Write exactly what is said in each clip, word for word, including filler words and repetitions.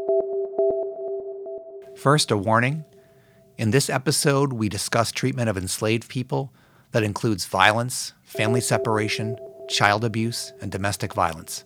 First, a warning. In this episode, we discuss treatment of enslaved people that includes violence, family separation, child abuse, and domestic violence.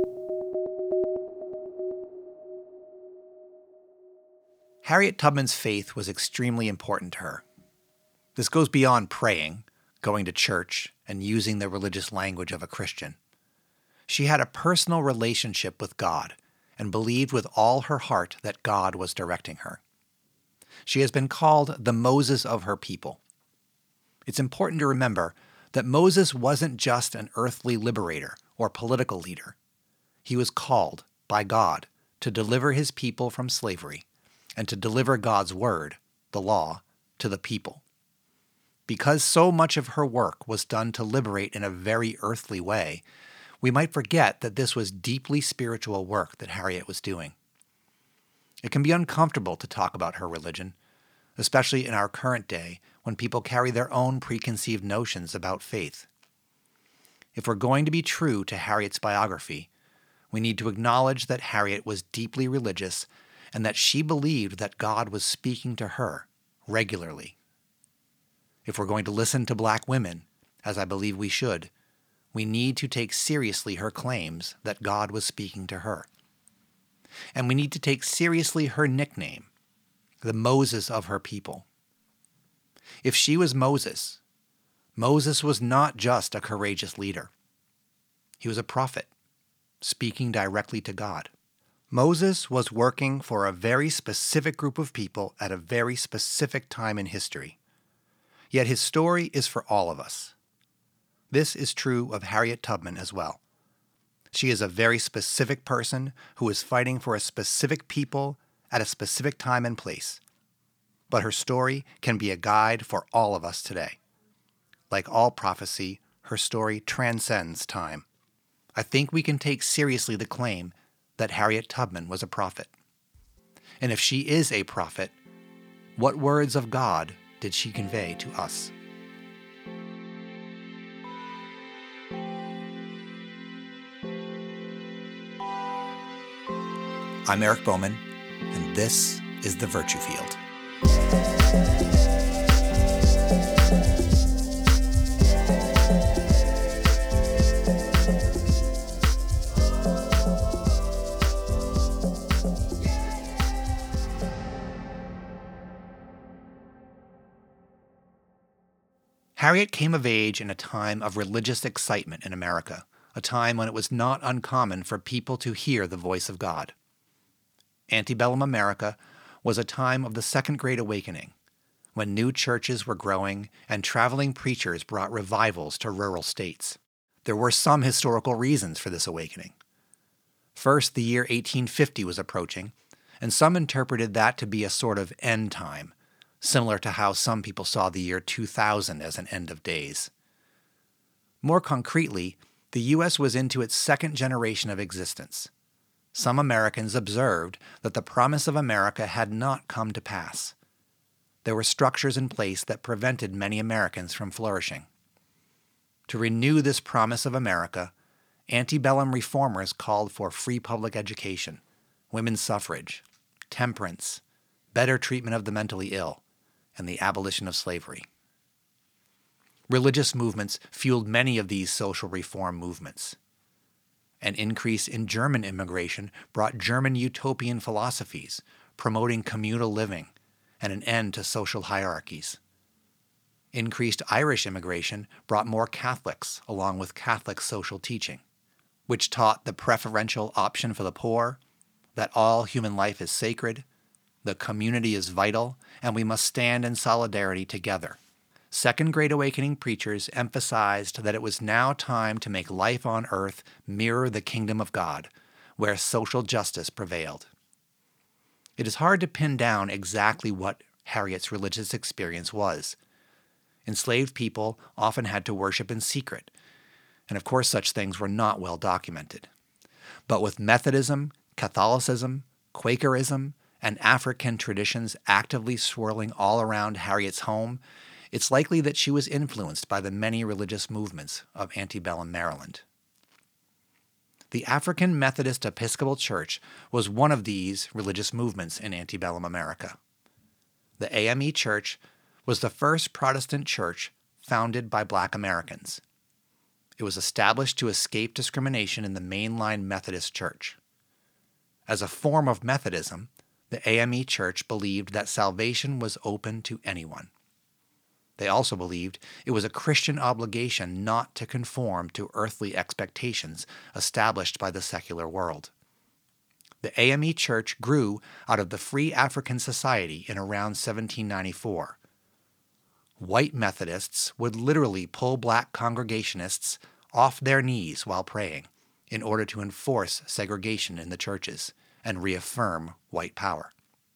Harriet Tubman's faith was extremely important to her. This goes beyond praying, going to church, and using the religious language of a Christian. She had a personal relationship with God and believed with all her heart that God was directing her. She has been called the Moses of her people. It's important to remember that Moses wasn't just an earthly liberator or political leader. He was called by God to deliver his people from slavery and to deliver God's word, the law, to the people. Because so much of her work was done to liberate in a very earthly way, we might forget that this was deeply spiritual work that Harriet was doing. It can be uncomfortable to talk about her religion, especially in our current day when people carry their own preconceived notions about faith. If we're going to be true to Harriet's biography, we need to acknowledge that Harriet was deeply religious and that she believed that God was speaking to her regularly. If we're going to listen to black women, as I believe we should, we need to take seriously her claims that God was speaking to her. And we need to take seriously her nickname, the Moses of her people. If she was Moses, Moses was not just a courageous leader. He was a prophet, speaking directly to God. Moses was working for a very specific group of people at a very specific time in history. Yet his story is for all of us. This is true of Harriet Tubman as well. She is a very specific person who is fighting for a specific people at a specific time and place. But her story can be a guide for all of us today. Like all prophecy, her story transcends time. I think we can take seriously the claim that Harriet Tubman was a prophet. And if she is a prophet, what words of God did she convey to us? I'm Eric Bowman, and this is The Virtue Field. Harriet came of age in a time of religious excitement in America, a time when it was not uncommon for people to hear the voice of God. Antebellum America was a time of the Second Great Awakening, when new churches were growing and traveling preachers brought revivals to rural states. There were some historical reasons for this awakening. First, the year eighteen fifty was approaching, and some interpreted that to be a sort of end time, similar to how some people saw the year two thousand as an end of days. More concretely, the U S was into its second generation of existence. Some Americans observed that the promise of America had not come to pass. There were structures in place that prevented many Americans from flourishing. To renew this promise of America, antebellum reformers called for free public education, women's suffrage, temperance, better treatment of the mentally ill, and the abolition of slavery. Religious movements fueled many of these social reform movements. An increase in German immigration brought German utopian philosophies, promoting communal living and an end to social hierarchies. Increased Irish immigration brought more Catholics along with Catholic social teaching, which taught the preferential option for the poor, that all human life is sacred, the community is vital, and we must stand in solidarity together. Second Great Awakening preachers emphasized that it was now time to make life on earth mirror the kingdom of God, where social justice prevailed. It is hard to pin down exactly what Harriet's religious experience was. Enslaved people often had to worship in secret, and of course such things were not well documented. But with Methodism, Catholicism, Quakerism, and African traditions actively swirling all around Harriet's home, it's likely that she was influenced by the many religious movements of antebellum Maryland. The African Methodist Episcopal Church was one of these religious movements in antebellum America. The A M E Church was the first Protestant church founded by Black Americans. It was established to escape discrimination in the mainline Methodist Church. As a form of Methodism, the A M E Church believed that salvation was open to anyone. They also believed it was a Christian obligation not to conform to earthly expectations established by the secular world. The A M E Church grew out of the Free African Society in around seventeen ninety-four. White Methodists would literally pull black congregationists off their knees while praying in order to enforce segregation in the churches and reaffirm white power.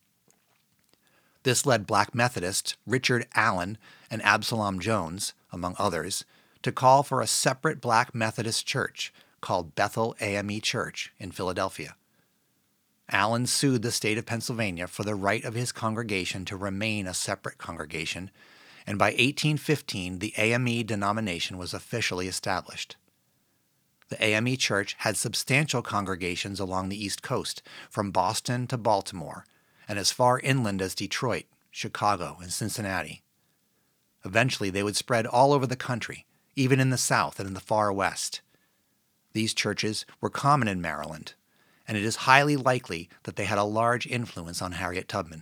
This led Black Methodists Richard Allen and Absalom Jones, among others, to call for a separate Black Methodist church called Bethel A M E Church in Philadelphia. Allen sued the state of Pennsylvania for the right of his congregation to remain a separate congregation, and by eighteen fifteen the A M E denomination was officially established. The A M E Church had substantial congregations along the East Coast, from Boston to Baltimore, and as far inland as Detroit, Chicago, and Cincinnati. Eventually, they would spread all over the country, even in the South and in the far West. These churches were common in Maryland, and it is highly likely that they had a large influence on Harriet Tubman.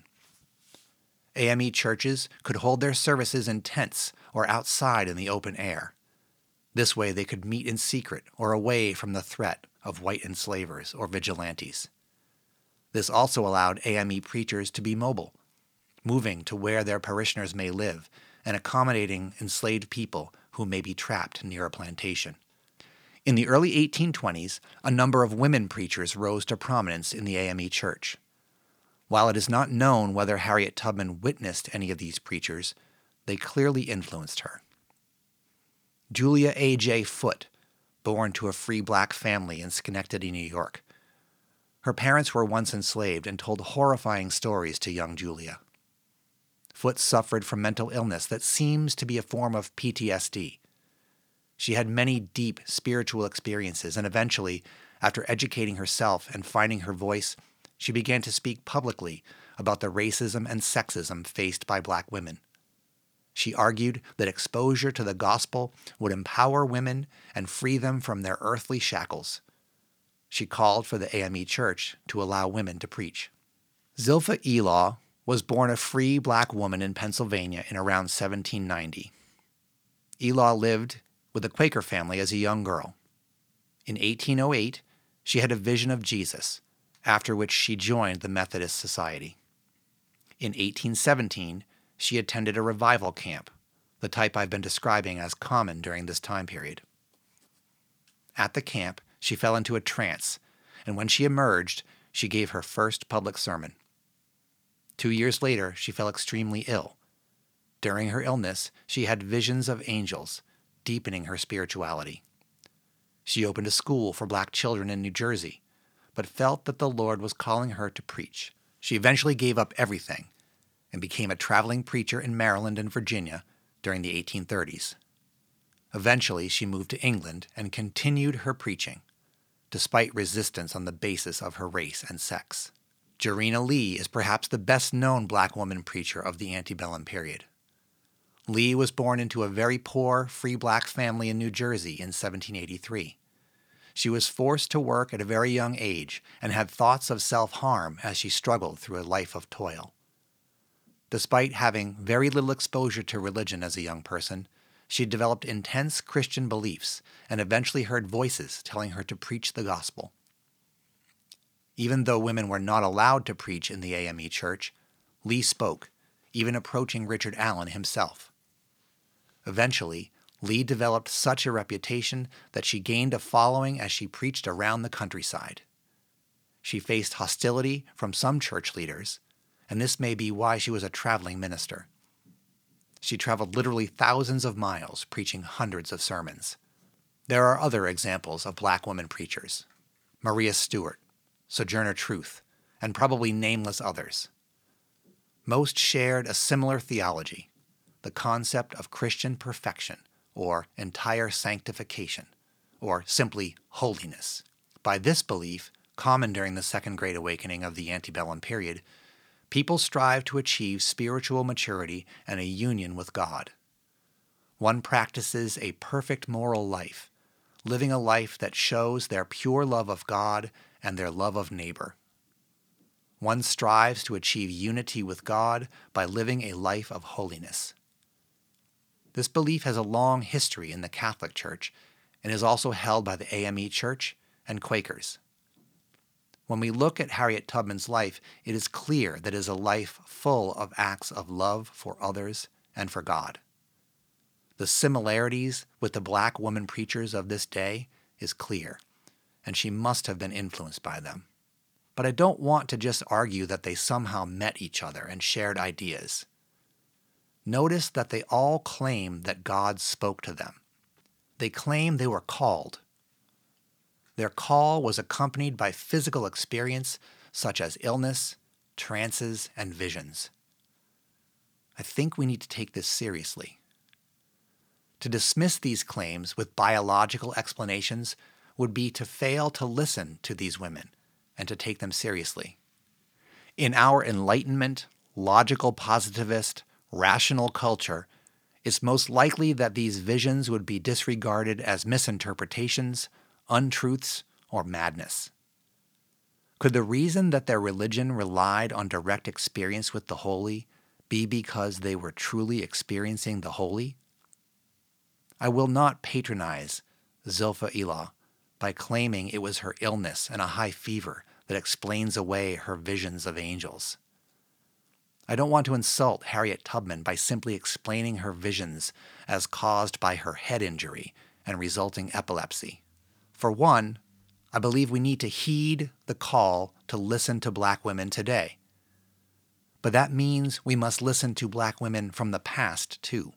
A M E churches could hold their services in tents or outside in the open air. This way, they could meet in secret or away from the threat of white enslavers or vigilantes. This also allowed A M E preachers to be mobile, moving to where their parishioners may live and accommodating enslaved people who may be trapped near a plantation. In the early eighteen twenties, a number of women preachers rose to prominence in the A M E Church. While it is not known whether Harriet Tubman witnessed any of these preachers, they clearly influenced her. Julia A J Foote, born to a free black family in Schenectady, New York. Her parents were once enslaved and told horrifying stories to young Julia. Foote suffered from mental illness that seems to be a form of P T S D. She had many deep spiritual experiences, and eventually, after educating herself and finding her voice, she began to speak publicly about the racism and sexism faced by black women. She argued that exposure to the gospel would empower women and free them from their earthly shackles. She called for the A M E Church to allow women to preach. Zilpha Elaw was born a free black woman in Pennsylvania in around seventeen ninety. Elaw lived with a Quaker family as a young girl. In eighteen oh eight, she had a vision of Jesus, after which she joined the Methodist Society. In eighteen seventeen, she attended a revival camp, the type I've been describing as common during this time period. At the camp, she fell into a trance, and when she emerged, she gave her first public sermon. Two years later, she fell extremely ill. During her illness, she had visions of angels, deepening her spirituality. She opened a school for black children in New Jersey, but felt that the Lord was calling her to preach. She eventually gave up everything and became a traveling preacher in Maryland and Virginia during the eighteen thirties. Eventually, she moved to England and continued her preaching, despite resistance on the basis of her race and sex. Jarena Lee is perhaps the best-known black woman preacher of the antebellum period. Lee was born into a very poor, free black family in New Jersey in seventeen eighty-three. She was forced to work at a very young age and had thoughts of self-harm as she struggled through a life of toil. Despite having very little exposure to religion as a young person, she developed intense Christian beliefs and eventually heard voices telling her to preach the gospel. Even though women were not allowed to preach in the A M E Church, Lee spoke, even approaching Richard Allen himself. Eventually, Lee developed such a reputation that she gained a following as she preached around the countryside. She faced hostility from some church leaders, and this may be why she was a traveling minister. She traveled literally thousands of miles, preaching hundreds of sermons. There are other examples of black women preachers: Maria Stewart, Sojourner Truth, and probably nameless others. Most shared a similar theology, the concept of Christian perfection, or entire sanctification, or simply holiness. by this belief, common during the Second Great Awakening of the antebellum period, people strive to achieve spiritual maturity and a union with God. One practices a perfect moral life, living a life that shows their pure love of God and their love of neighbor. One strives to achieve unity with God by living a life of holiness. This belief has a long history in the Catholic Church and is also held by the A M E Church and Quakers. When we look at Harriet Tubman's life, it is clear that it is a life full of acts of love for others and for God. The similarities with the black woman preachers of this day is clear, and she must have been influenced by them. But I don't want to just argue that they somehow met each other and shared ideas. Notice that they all claim that God spoke to them. They claim they were called. Their call was accompanied by physical experience such as illness, trances, and visions. I think we need to take this seriously. To dismiss these claims with biological explanations would be to fail to listen to these women and to take them seriously. In our Enlightenment, logical positivist, rational culture, it's most likely that these visions would be disregarded as misinterpretations, untruths, or madness. Could the reason that their religion relied on direct experience with the holy be because they were truly experiencing the holy? I will not patronize Zilpha Elah by claiming it was her illness and a high fever that explains away her visions of angels. I don't want to insult Harriet Tubman by simply explaining her visions as caused by her head injury and resulting epilepsy. For one, I believe we need to heed the call to listen to black women today. But that means we must listen to black women from the past, too.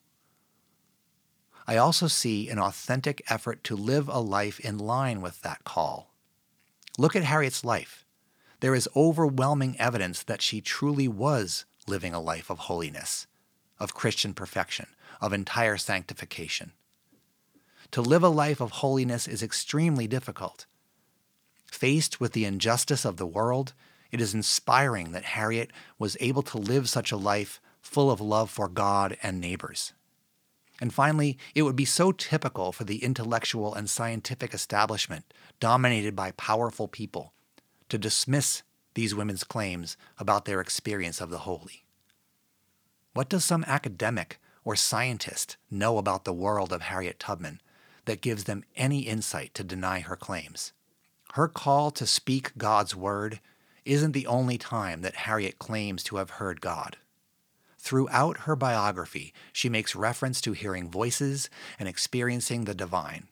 I also see an authentic effort to live a life in line with that call. Look at Harriet's life. There is overwhelming evidence that she truly was living a life of holiness, of Christian perfection, of entire sanctification. To live a life of holiness is extremely difficult. Faced with the injustice of the world, it is inspiring that Harriet was able to live such a life full of love for God and neighbors. And finally, it would be so typical for the intellectual and scientific establishment, dominated by powerful people, to dismiss these women's claims about their experience of the holy. What does some academic or scientist know about the world of Harriet Tubman that gives them any insight to deny her claims? Her call to speak God's word isn't the only time that Harriet claims to have heard God. Throughout her biography, she makes reference to hearing voices and experiencing the divine.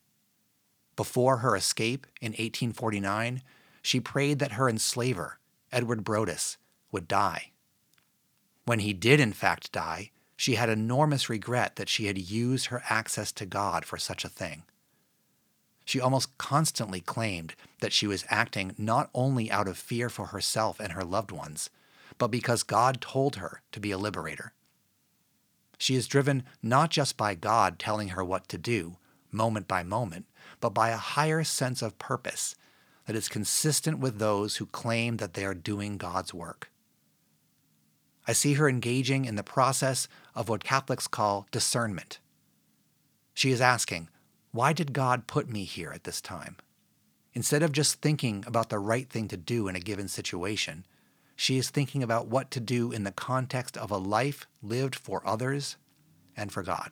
Before her escape in eighteen forty-nine, she prayed that her enslaver, Edward Brodess, would die. When he did in fact die, she had enormous regret that she had used her access to God for such a thing. She almost constantly claimed that she was acting not only out of fear for herself and her loved ones, but because God told her to be a liberator. She is driven not just by God telling her what to do, moment by moment, but by a higher sense of purpose that is consistent with those who claim that they are doing God's work. I see her engaging in the process of what Catholics call discernment. She is asking, why did God put me here at this time? Instead of just thinking about the right thing to do in a given situation, she is thinking about what to do in the context of a life lived for others and for God.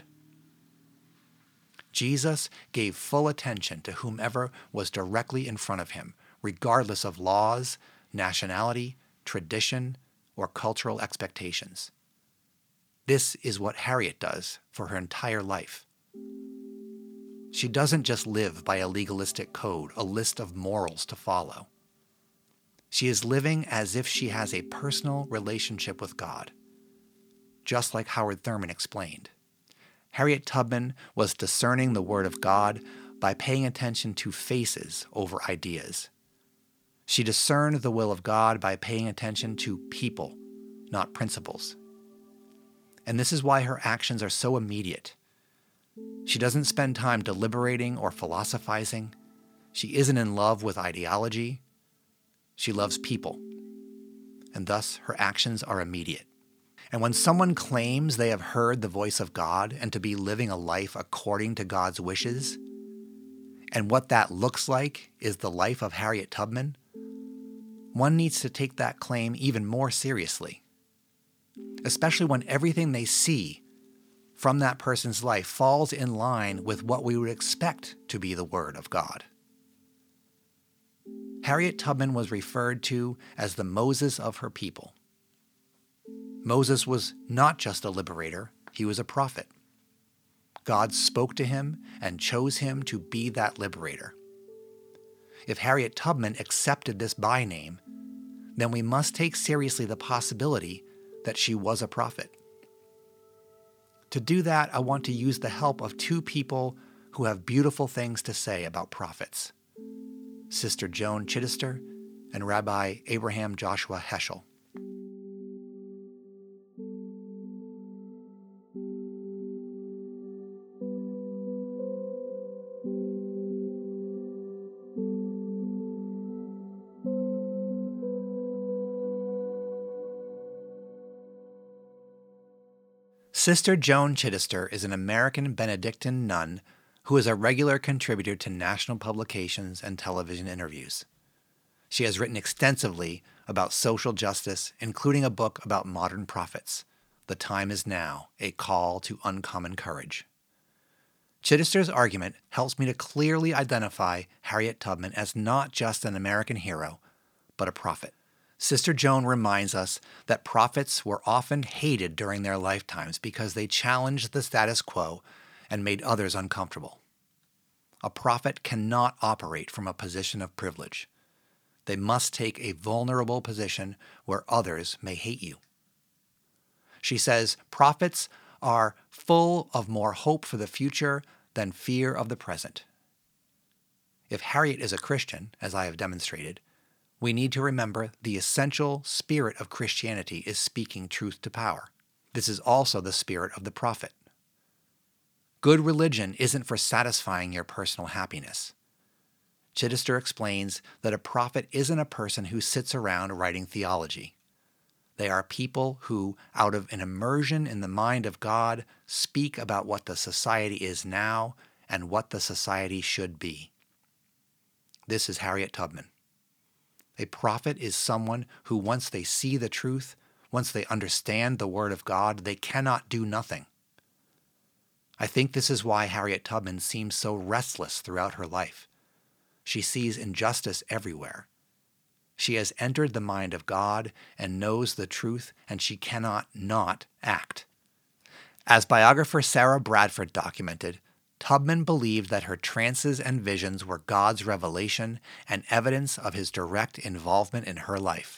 Jesus gave full attention to whomever was directly in front of him, regardless of laws, nationality, tradition, or cultural expectations. This is what Harriet does for her entire life. She doesn't just live by a legalistic code, a list of morals to follow. She is living as if she has a personal relationship with God, just like Howard Thurman explained. Harriet Tubman was discerning the Word of God by paying attention to faces over ideas. She discerned the will of God by paying attention to people, not principles. And this is why her actions are so immediate. She doesn't spend time deliberating or philosophizing. She isn't in love with ideology. She loves people. And thus her actions are immediate. And when someone claims they have heard the voice of God and to be living a life according to God's wishes, and what that looks like is the life of Harriet Tubman, one needs to take that claim even more seriously, especially when everything they see from that person's life falls in line with what we would expect to be the Word of God. Harriet Tubman was referred to as the Moses of her people. Moses was not just a liberator, he was a prophet. God spoke to him and chose him to be that liberator. If Harriet Tubman accepted this by name, then we must take seriously the possibility that she was a prophet. To do that, I want to use the help of two people who have beautiful things to say about prophets: Sister Joan Chittister and Rabbi Abraham Joshua Heschel. Sister Joan Chittister is an American Benedictine nun who is a regular contributor to national publications and television interviews. She has written extensively about social justice, including a book about modern prophets, The Time Is Now, A Call to Uncommon Courage. Chittister's argument helps me to clearly identify Harriet Tubman as not just an American hero, but a prophet. Sister Joan reminds us that prophets were often hated during their lifetimes because they challenged the status quo and made others uncomfortable. A prophet cannot operate from a position of privilege. They must take a vulnerable position where others may hate you. She says prophets are full of more hope for the future than fear of the present. If Harriet is a Christian, as I have demonstrated, we need to remember the essential spirit of Christianity is speaking truth to power. This is also the spirit of the prophet. Good religion isn't for satisfying your personal happiness. Chittister explains that a prophet isn't a person who sits around writing theology. They are people who, out of an immersion in the mind of God, speak about what the society is now and what the society should be. This is Harriet Tubman. A prophet is someone who, once they see the truth, once they understand the Word of God, they cannot do nothing. I think this is why Harriet Tubman seems so restless throughout her life. She sees injustice everywhere. She has entered the mind of God and knows the truth, and she cannot not act. As biographer Sarah Bradford documented, Tubman believed that her trances and visions were God's revelation and evidence of his direct involvement in her life.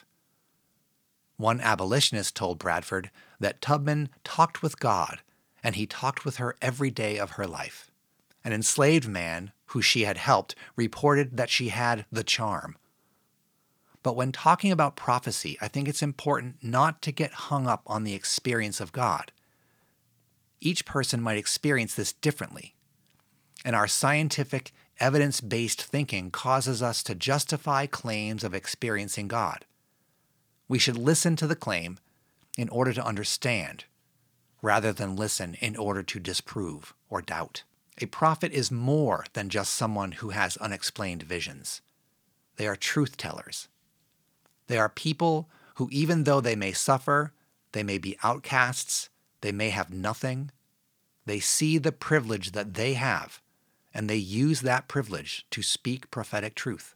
One abolitionist told Bradford that Tubman talked with God, and he talked with her every day of her life. An enslaved man who she had helped reported that she had the charm. But when talking about prophecy, I think it's important not to get hung up on the experience of God. Each person might experience this differently. And our scientific, evidence-based thinking causes us to justify claims of experiencing God. We should listen to the claim in order to understand, rather than listen in order to disprove or doubt. A prophet is more than just someone who has unexplained visions. They are truth-tellers. They are people who, even though they may suffer, they may be outcasts, they may have nothing, they see the privilege that they have, and they use that privilege to speak prophetic truth.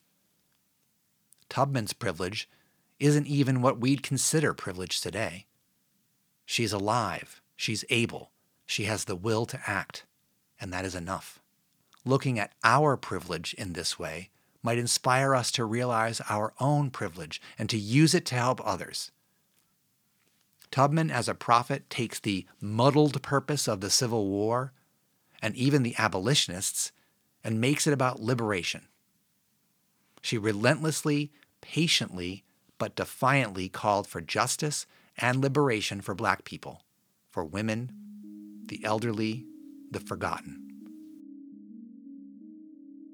Tubman's privilege isn't even what we'd consider privilege today. She's alive, she's able, she has the will to act, and that is enough. Looking at our privilege in this way might inspire us to realize our own privilege and to use it to help others. Tubman, as a prophet, takes the muddled purpose of the Civil War and even the abolitionists and makes it about liberation. She relentlessly, patiently, but defiantly called for justice and liberation for Black people, for women, the elderly, the forgotten.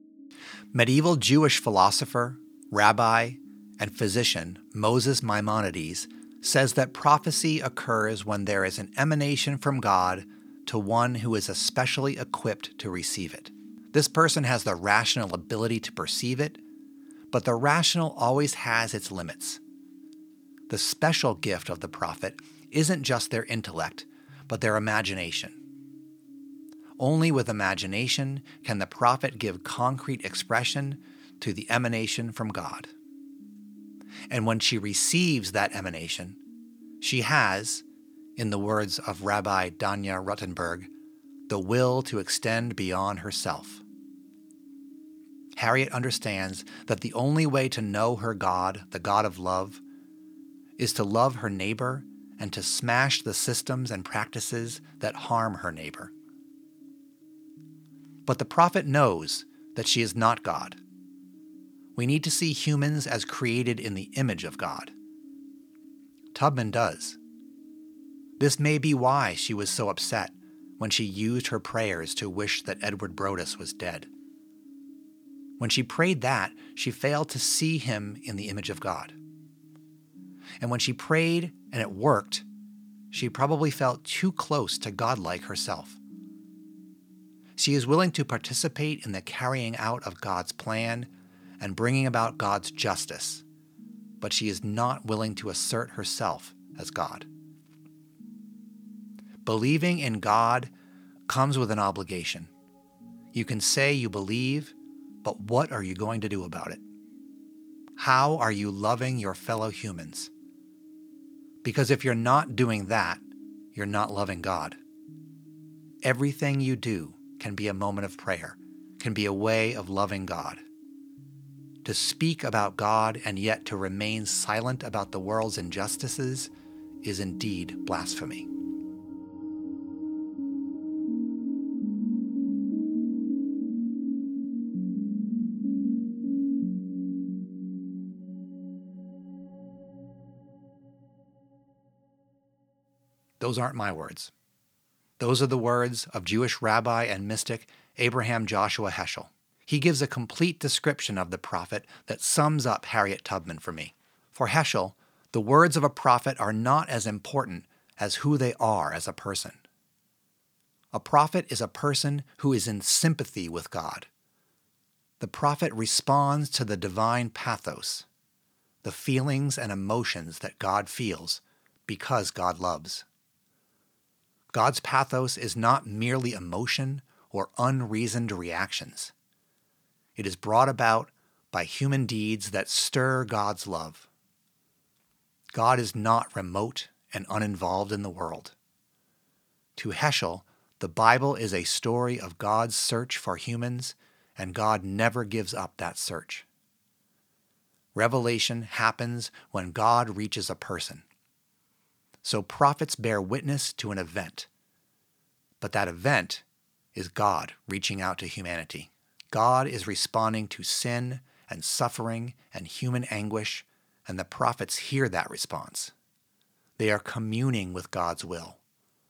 Medieval Jewish philosopher, rabbi, and physician Moses Maimonides says that prophecy occurs when there is an emanation from God to one who is especially equipped to receive it. This person has the rational ability to perceive it, but the rational always has its limits. The special gift of the prophet isn't just their intellect, but their imagination. Only with imagination can the prophet give concrete expression to the emanation from God. And when she receives that emanation, she has, in the words of Rabbi Danya Ruttenberg, the will to extend beyond herself. Harriet understands that the only way to know her God, the God of love, is to love her neighbor and to smash the systems and practices that harm her neighbor. But the prophet knows that she is not God. We need to see humans as created in the image of God. Tubman does. This may be why she was so upset when she used her prayers to wish that Edward Brodus was dead. When she prayed that, she failed to see him in the image of God. And when she prayed and it worked, she probably felt too close to God-like herself. She is willing to participate in the carrying out of God's plan and bringing about God's justice, but she is not willing to assert herself as God. Believing in God comes with an obligation. You can say you believe, but what are you going to do about it? How are you loving your fellow humans? Because if you're not doing that, you're not loving God. Everything you do can be a moment of prayer, can be a way of loving God. To speak about God and yet to remain silent about the world's injustices is indeed blasphemy. Those aren't my words. Those are the words of Jewish rabbi and mystic Abraham Joshua Heschel. He gives a complete description of the prophet that sums up Harriet Tubman for me. For Heschel, the words of a prophet are not as important as who they are as a person. A prophet is a person who is in sympathy with God. The prophet responds to the divine pathos, the feelings and emotions that God feels because God loves. God's pathos is not merely emotion or unreasoned reactions. It is brought about by human deeds that stir God's love. God is not remote and uninvolved in the world. To Heschel, the Bible is a story of God's search for humans, and God never gives up that search. Revelation happens when God reaches a person. So prophets bear witness to an event. But that event is God reaching out to humanity. God is responding to sin and suffering and human anguish, and the prophets hear that response. They are communing with God's will.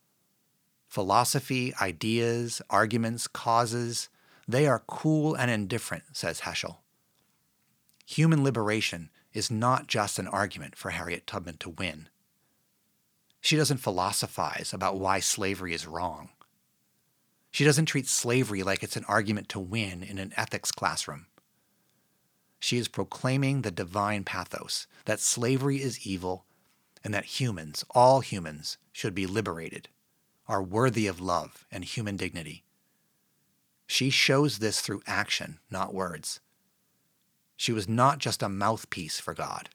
Philosophy, ideas, arguments, causes, they are cool and indifferent, says Heschel. Human liberation is not just an argument for Harriet Tubman to win. She doesn't philosophize about why slavery is wrong. She doesn't treat slavery like it's an argument to win in an ethics classroom. She is proclaiming the divine pathos, that slavery is evil, and that humans, all humans, should be liberated, are worthy of love and human dignity. She shows this through action, not words. She was not just a mouthpiece for God.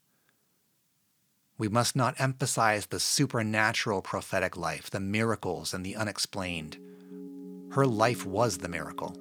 We must not emphasize the supernatural prophetic life, the miracles and the unexplained. Her life was the miracle.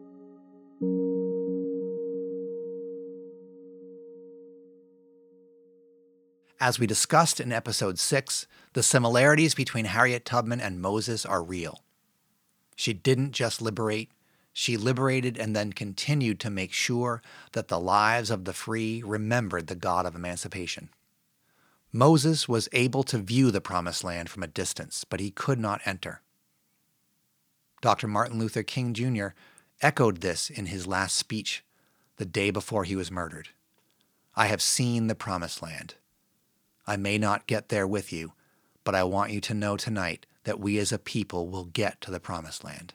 As we discussed in episode six, the similarities between Harriet Tubman and Moses are real. She didn't just liberate, she liberated and then continued to make sure that the lives of the free remembered the God of emancipation. Moses was able to view the Promised Land from a distance, but he could not enter. Doctor Martin Luther King Junior echoed this in his last speech the day before he was murdered. I have seen the promised land. I may not get there with you, but I want you to know tonight that we as a people will get to the promised land.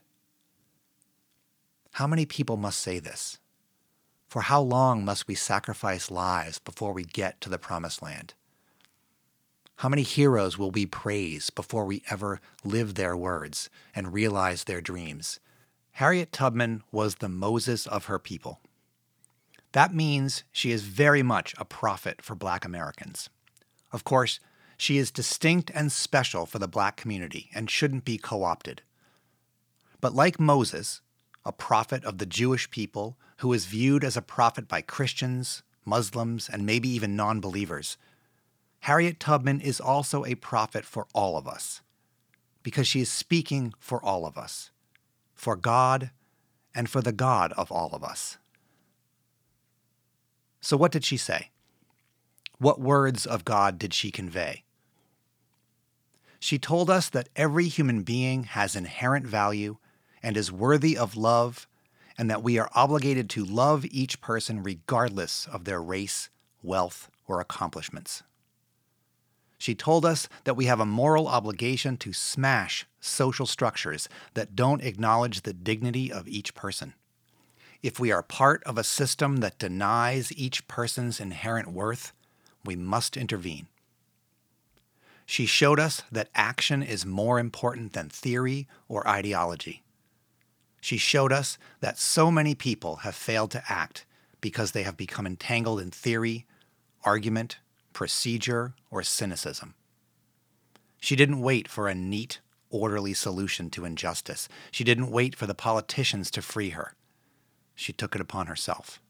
How many people must say this? For how long must we sacrifice lives before we get to the promised land? How many heroes will we praise before we ever live their words and realize their dreams? Harriet Tubman was the Moses of her people. That means she is very much a prophet for Black Americans. Of course, she is distinct and special for the Black community and shouldn't be co-opted. But like Moses, a prophet of the Jewish people who is viewed as a prophet by Christians, Muslims, and maybe even non-believers, Harriet Tubman is also a prophet for all of us, because she is speaking for all of us, for God and for the God of all of us. So what did she say? What words of God did she convey? She told us that every human being has inherent value and is worthy of love, and that we are obligated to love each person regardless of their race, wealth, or accomplishments. She told us that we have a moral obligation to smash social structures that don't acknowledge the dignity of each person. If we are part of a system that denies each person's inherent worth, we must intervene. She showed us that action is more important than theory or ideology. She showed us that so many people have failed to act because they have become entangled in theory, argument, procedure, or cynicism. She didn't wait for a neat, orderly solution to injustice. She didn't wait for the politicians to free her. She took it upon herself.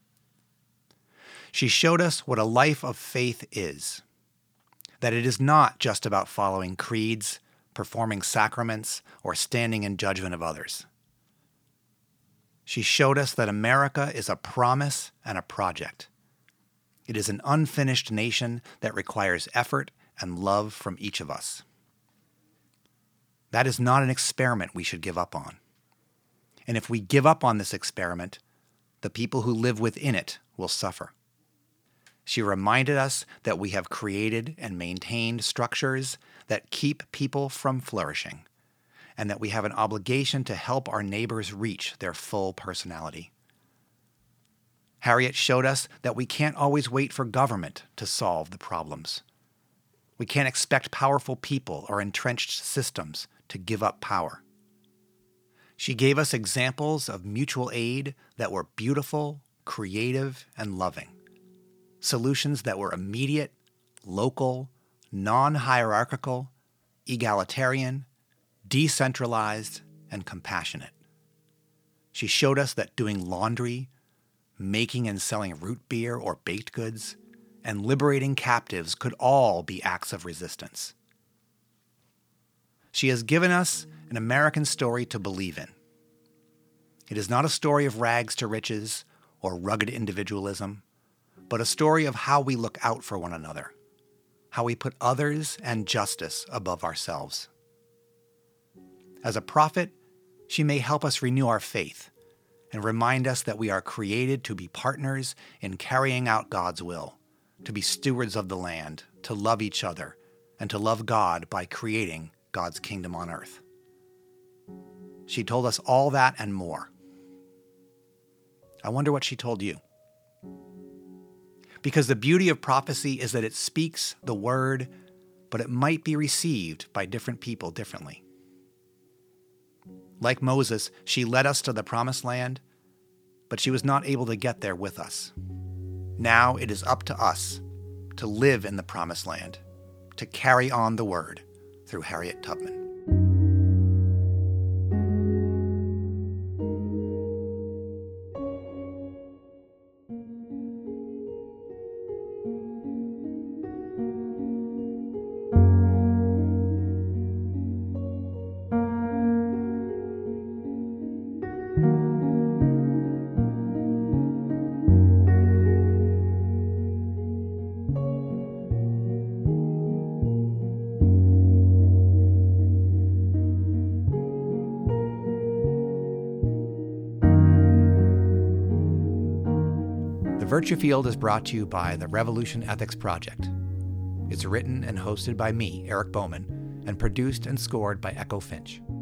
She showed us what a life of faith is, that it is not just about following creeds, performing sacraments, or standing in judgment of others. She showed us that America is a promise and a project. It is an unfinished nation that requires effort and love from each of us. That is not an experiment we should give up on. And if we give up on this experiment, the people who live within it will suffer. She reminded us that we have created and maintained structures that keep people from flourishing, and that we have an obligation to help our neighbors reach their full personality. Harriet showed us that we can't always wait for government to solve the problems. We can't expect powerful people or entrenched systems to give up power. She gave us examples of mutual aid that were beautiful, creative, and loving. Solutions that were immediate, local, non-hierarchical, egalitarian, decentralized, and compassionate. She showed us that doing laundry, making and selling root beer or baked goods, and liberating captives could all be acts of resistance. She has given us an American story to believe in. It is not a story of rags to riches or rugged individualism, but a story of how we look out for one another, how we put others and justice above ourselves. As a prophet, she may help us renew our faith and remind us that we are created to be partners in carrying out God's will, to be stewards of the land, to love each other, and to love God by creating God's kingdom on earth. She told us all that and more. I wonder what she told you. Because the beauty of prophecy is that it speaks the word, but it might be received by different people differently. Like Moses, she led us to the promised land, but she was not able to get there with us. Now it is up to us to live in the promised land, to carry on the word through Harriet Tubman. Virtue Field is brought to you by the Revolution Ethics Project. It's written and hosted by me, Eric Bowman, and produced and scored by Echo Finch.